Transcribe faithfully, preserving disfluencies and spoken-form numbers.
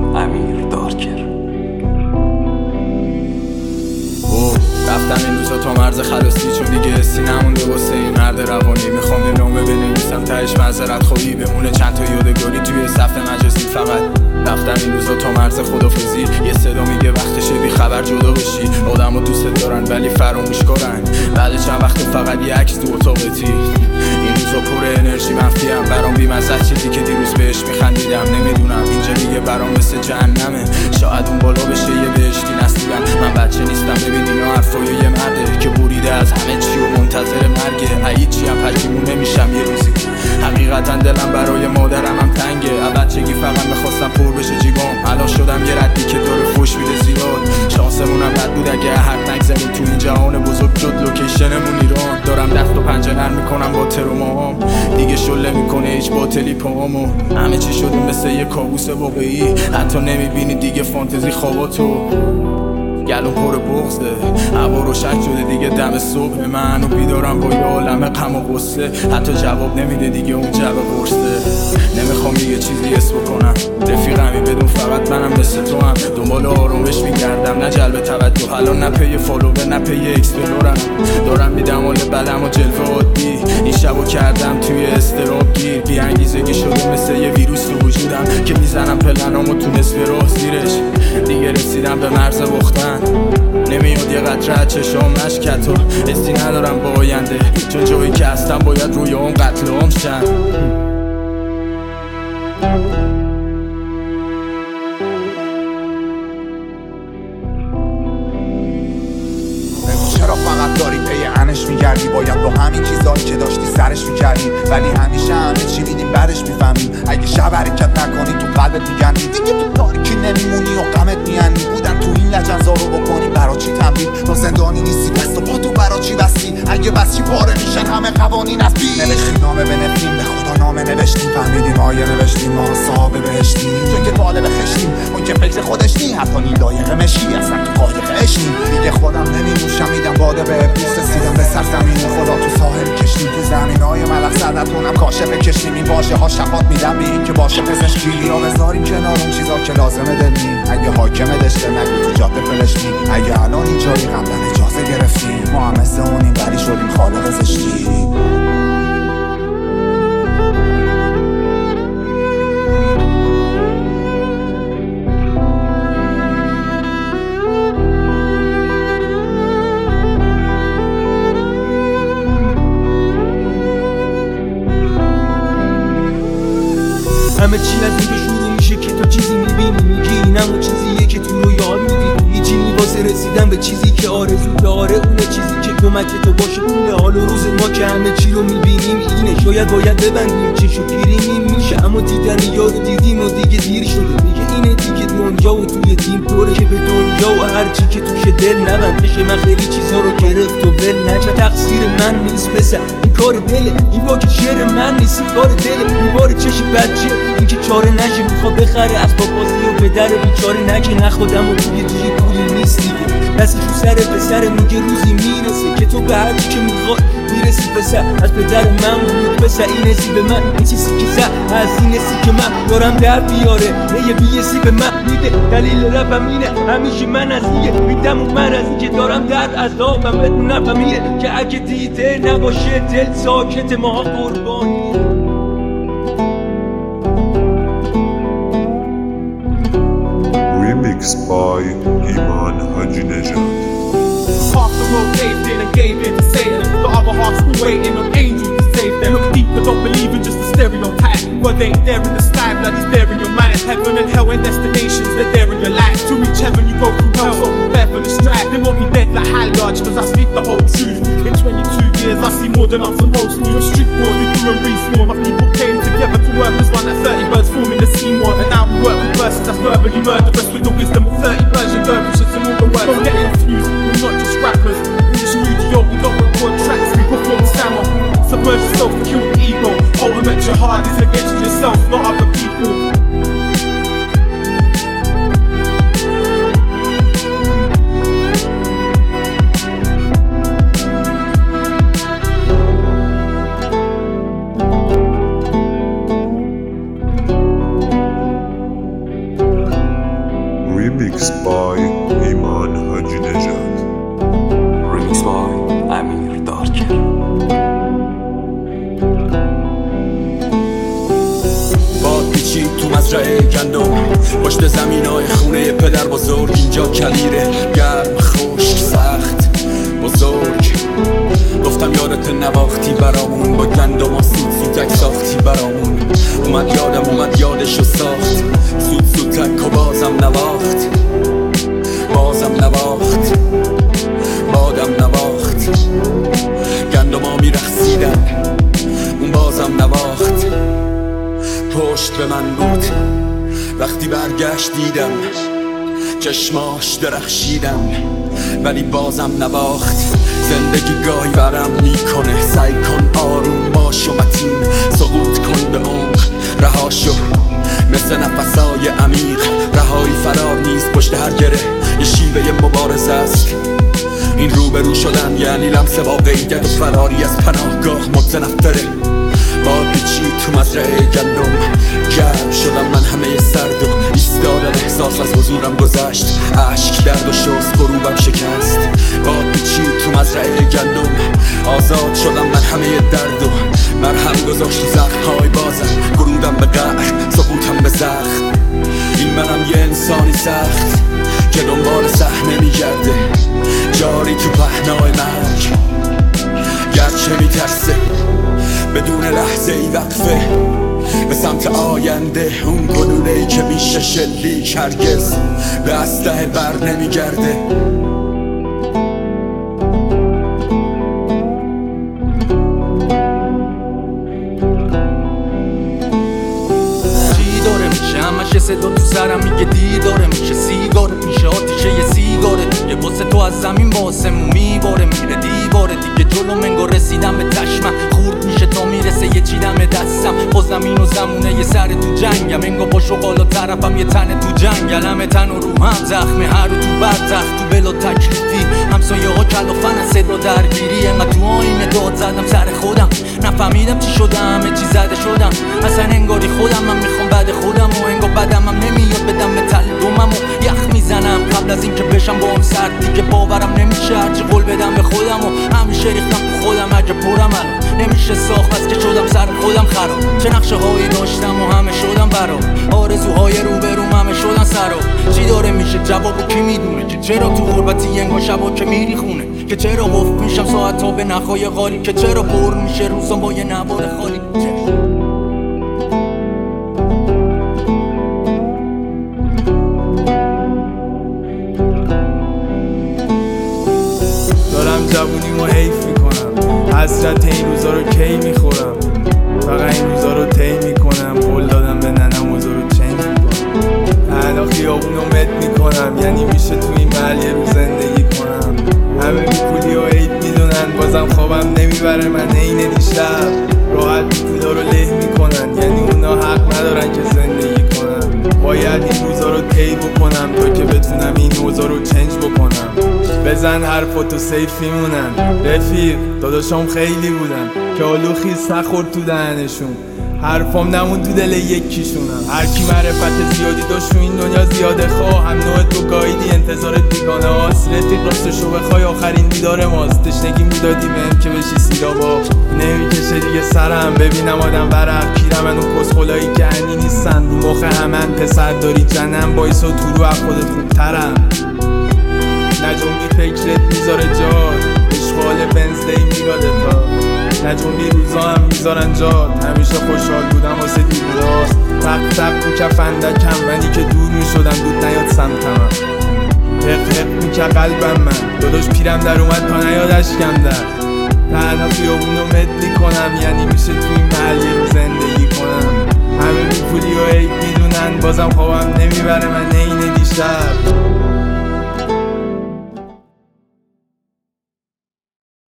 امیر دارکر. رفتم این روزا تا مرز خلاصی، چون دیگه حسی نمونده واسه این مرد روانی. میخوام یه نامه بنویسم تهش معذرت خواهی بمونه، چند تا یادگاری توی صفحه مجازی. فقط رفتم این روزا تا مرز خدافظی. یه صدا میگه وقتشه بی خبر جدا بشی. آدمو دوست دارن ولی فراموش کارن. بعد چند وقت فقط یه عکس تو اتاقتی. این روزا پر انرژی منفیم، برام بی‌مزه چیزی که دیروز بهش میخندیدم. نمیدونم اینجا دیگه برام مثل جهنمه، شاید اون بالا بشه یه بهشتی نصیبم. من بچه نیستم، ببین اینا حرفای یه مرده که بریده از همه چی و منتظر مرگه. هیچی هم پشیمون نمیشم یه روزی. حقیقتا دلم برای مادرم هم تنگه. بچگی فقط میخواستم پر بشه جیبام، الان شدم یه ردی که داره فوش میده زیاد. شانسمونم بد بود اگه حرف نگزنیم تو این جهان بزرگ شد لوکیشنمون ایران. دارم دست و پنجه نرم میکنم با ترومام، دیگه شله میکنه هیچ باطلی پامو. همه چی شد مثل یه کابوس واقعی، حتی نمیبینی دیگه فانتزی خواباتو. گلوم پر بغضه، هوا روشن شده دیگه دم صبح. منو بیدارم با یه عالمه غم و غصه، حتی جواب نمیده دیگه اون جواب قرصه. نمیخوام یه چیزی حس بکنم، رفیقمی بدون فقط منم مثل تو هم. دنبال آرامش میگردم نه جلب توجه، الان نه پی فالوور نه پی اکسپلورم. دارم میدم حال بدم و جلوه عادی. این شبو کردم توی استراب گیر، بی انگیزگی شده مثل یه ویروس تو وجودم که میزنم پلنامو تو نصف راه زیرش. دیگه رسیدم به مرز بختن، نمیاد یه قطره چشام مشکت و حسی ندارم با آینده، چون جایی که هستم باید روی اون قتل عام شن. چرا فقط داری پی انش میگردی؟ باید با همین چیزایی که داشتی سرش میکردی، ولی همیشه همه چی میدیم بعدش میفهمیم. اگه شب حرکت نکنی تو قلبت میگندی، دیگه تو تاریکی نمیمونی و غمت میانی. بودن تو این لجنزا رو بکنی برا چی تمرین؟ تو زندانی نیستی دست و پا تو برا چی بستی؟ اگه بس چی پاره میشن همه قوانین از پیش. نوشتیم نامه بنویسیم، به خدا نامه نوشتیم، فهمیدیم آیه نوشتیم ما صاحب بهشتیم. چون که طالب خشتیم، اون که فکر خودش نی، حتی نی لایق مشی اصلا تو قایق عشقیم. دیگه خودم نمی‌نوشم، میدم باده به ابلیس، رسیدم به سرزمین خدا تو ساحل کشتیم. تو زمینای ملخ صدتونم کاشف کشتیم. این واژه ها شفاف میدم به این که باشه پزشکی. یا بذاریم کنار اون چیزا که لازمه دلنی. اگه حاکمه دشته نگو تو جاده فلشتی. اگه الان اینجایی قبلا اجازه گرفتیم، ما هم مثل اونیم ولی شدیم خالق زشتی. همه چی از اینجا شروع میشه که تو چیزی میبینی میگی این همون چیزیه که تو رو یاد میدی. هیچی واسه رسیدن به چیزی که آرزو داره، اونه چیزی که کمک تو باشه پول حال و روز ما که همه چی رو میبینیم اینه. شاید باید ببندیم چشو پیریم میشه، اما دیدن یارو دیدیم و دیگه دیر شده. میگه اینه دیگه دنیا و توی تیم پره که به دنیا و هرچی که توشه دل نبند بشه. من خیلی چیزها رو گرفت و ول نجا، تقصیر من نیست پسر، این کار دله. این با که شعر من نیست، این کار دله. این بار چشی بچه این که چاره نشه، میخوا بخره از بابازی و پدر بیچاره نکه. نخودم و توی توی پولی نیست دیگه، دستش رو سر پسر میگه روزی میرسه که تو به هر که میخواد میرسی پسر. از پدر من بود پسر این حسی به من، این چیزی که زد از این حسی که من دارم در بیاره. یه بیسی به من میده، دلیل رفم اینه همیشه من از ایه میدم و من از این که دارم درد از دابم بدون نفهمیه که اگه دیده نباشه دل ساکت ما قربانی. Remixed by Iman Haji Nejad. Half the world caved in and gave in to Satan. The other half still waiting on angels to save them. Look deeper, don't believe in just a stereotype. Well, they ain't there in the sky, blood is there in your mind. Heaven and hell and destinations, they're there in your life. To reach heaven, you go through hell, so prepare for the strife. They won't be dead like high large, cause I speak the whole truth. In twenty-two years, I see more than I'm supposed to. A street war, you do and respawn. My people came together to work as one, like thirty birds forming the scene one. And now we work with verses that's verbally murderous, with the wisdom of thirty Persian dervishes and all the words. Don't get confused, we're not just rappers. In the studio, we don't record tracks, we perform sound. Submerge yourself and kill the ego. Ultimate jihad is against yourself, not other people. ریمیکس بای ایمان حاجی نژاد. ریمیکس بای امیر دارکر. باد پیچید تو مزرعه گندم، پشت زمینای خونه پدر بزرگ. اینجا کلیره، گرم، خشک، سخت، بزرگ. گفتم یادت نواختی برامون، با گندم ها سود سودک ساختی برامون. اومد یادم اومد یادشو ساخت، سود سودک و بازم نواخت، بازم نواخت، بادم نواخت. گندم ها میرخصیدن، اون بازم نواخت. پشت به من بود وقتی برگشت، دیدم چشماش درخشیدم ولی بازم نواخت. زندگی گاهی برم میکنه، سعی کن آروم باش و متین، سقوط کن به عمق، رها شو مثل نفسای عمیق. رهایی فرار نیست، پشت هر گره یه شیوه مبارزه است. این روبرو شدن یعنی لمس واقعیت و فراری از پناهگاه متنفره. باد پیچید تو مزرعه گندم، گرم شدم من همه سرد و ایستادم. احساس از حضورم گذشت، اشک درد و شست غروبم شکست. باد پیچید تو مزرعه گندم، آزاد شدم من همه درد و مرهم گذاشت زخم‌های بازم. غروبم به قهر، سقوطم به زخم. این منم یه انسانی سخت که دنبال صحنه میگرده، جاری تو پهنای مرگ. گرچه میترسه بدون لحظه ای وقفه به سمت آینده، اون گلوله ای که میشه شلیک هرگز به اسلحه بر نمیگرده. چی داره میشه همش صدا تو سرم میگه دی داره میشه، سیگارت میشه آتیشه یه سیگارت یه واسه تو از زمین باسمون میباره، میره دیواره دیگه جلو منگو رسیدم به تشمم. خورد میشه تا میرسه یه چیدم دستم، با زمین و زمونه یه سر تو جنگم. انگا با شغال و طرفم یه تن تو جنگل، همه تن و رو هم زخمه، هر رو تو برتخت تو بلا تکلیفی. همسایه ها کلافن از صدا درگیری، انقدر تو آینه داد زدم سر خودم، نفهمیدم چی شدم، همه چی زده شدم. اصلا انگاری خودم من میخوام بعد خودم و انگار بدم هم نمیاد بدم به تل دومم و یخ میزنم قبل از این که بشم با هم سرد. دیگه باورم نمیشه هرچی قول بدم به خودم و همیشه ریختم تو خودم. اگه پرم الان نمیشه ساخت بس که شدم سر خودم خراب. چه نقشه هایی داشتم و همه شدم برام، آرزوهای روبروم همه شدن سراب. چی داره میشه جوابو کی میدونه که چرا تو غربتی انگار شبا که میری خونه، که چرا قفل میشم ساعت ها به نخای غالی، که چرا پر میشه روزم با یه نوار خالی. دارم جوونیمو حیف میکنم، حسرت این روزا رو کی میخورم. فقط این روزا رو طی میکنم، قول دادم به ننم اوضاع رو چنج میکنم. الان خیابونو مد میکنم، یعنی میشه تو این محل یه روز زندگی کنم. همه بیپولی و عید میدونن، بازم خوابم نمیبره من اینه دیشب. راحت بیپولا رو له میکنن، یعنی اونا حق ندارن که زندگی کنن. باید این روزا رو طی بکنم تا که بتونم این اوضاع رو چنج بکنم. بزن حرفاتو سیف میمونن، رفیق داداشام خیلی بودن که آلو خیز نخورد تو دهنشون. حرفام نمون تو دل یکیشونم. هر کی معرفت زیادی داشت این دنیا زیاده خواه، هم نوع تو گایدی انتظارت بیگانه هاست. رفیق راستشو بخوای آخرین دیدار ماست. تشنگی میدادی بهم که بشی سیرابا، نمیکشه دیگه سرم. ببینم آدم برق کیرم، من اون کسخلایی که عنی نیستن رو مخ همن. پسر داری جنم بایسا تو رو خودت خوبترم. نجومی فکرت میذاره جاد، اشغال بنزدی میراده تا نجومی روزا هم میذارن جاد. همیشه خوشحال بودم واسه دیوراست، تق تق تو کفندکم. منی که دور میشدم دود نیاد سمتم، حق حق میکه قلبم من. داداش پیرم در اومد تا نیاد اشکم در. تنها خیابونو مد میکنم، یعنی میشه تو این محل یه روز زندگی کنم. همه بیپولی و عیب میدونن، بازم خوابم نمیبره من اینه دیشب.